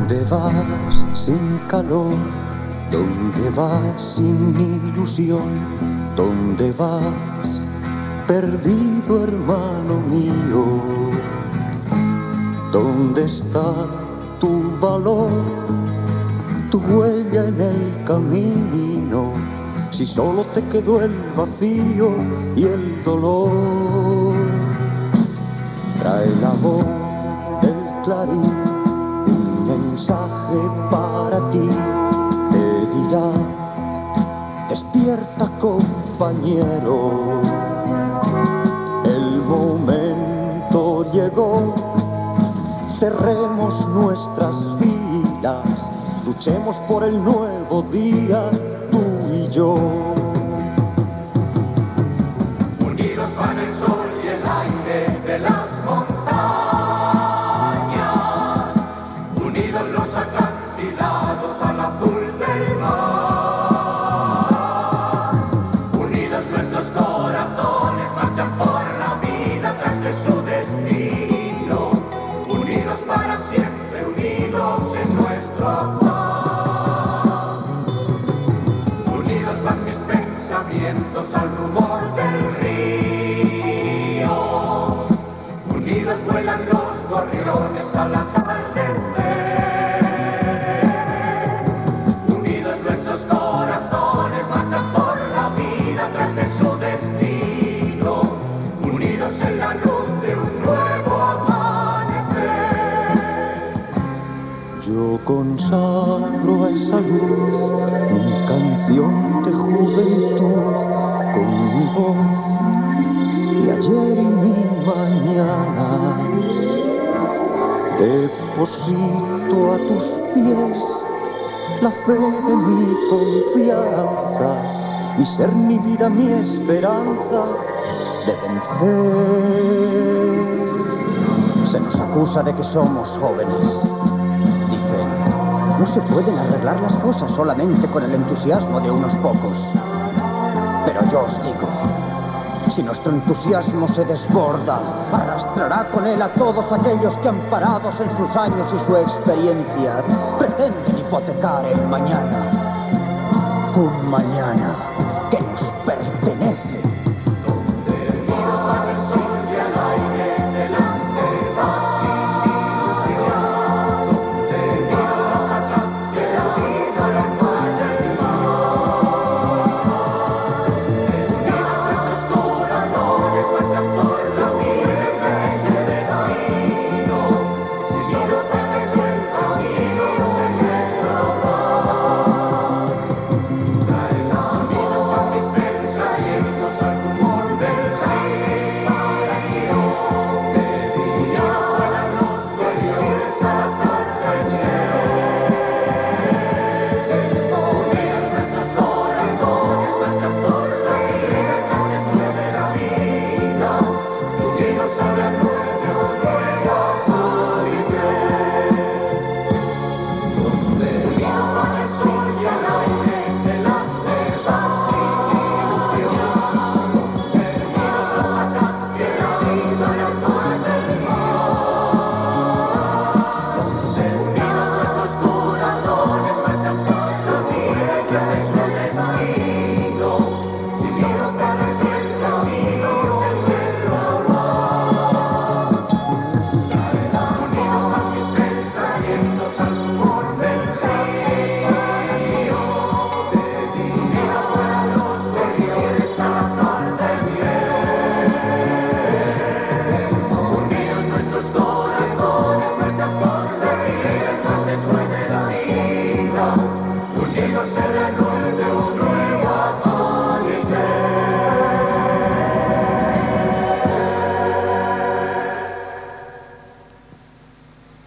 ¿Dónde vas sin calor? ¿Dónde vas sin ilusión? ¿Dónde vas perdido, hermano mío? ¿Dónde está tu valor, tu huella en el camino? Si solo te quedó el vacío y el dolor. Trae la voz del clarín, un mensaje para ti. Te dirá, despierta compañero, el momento llegó. Cerremos nuestras filas, luchemos por el nuevo día, tú y yo. Unidos van el sol y el aire de las montañas, unidos los acantilados al azul del mar, unidos nuestros corazones marchan por la vida tras de su destino, unidos para siempre, unidos en nuestro afán. Unidos van mis pensamientos al rumor del río, unidos vuelan los gorriones al atardecer, unidos nuestros corazones marchan por la vida tras de su destino, unidos en la luz de un nuevo amanecer. Yo consagro a esa luz mi canción de juventud, con mi voz y ayer y mi mañana. Deposito a tus pies la fe de mi confianza, mi ser, mi vida, mi esperanza de vencer. Se nos acusa de que somos jóvenes. Dicen, no se pueden arreglar las cosas solamente con el entusiasmo de unos pocos. Pero yo os digo, si nuestro entusiasmo se desborda, arrastrará con él a todos aquellos que, amparados en sus años y su experiencia, pretenden hipotecar el mañana. Un mañana que nos pertenece.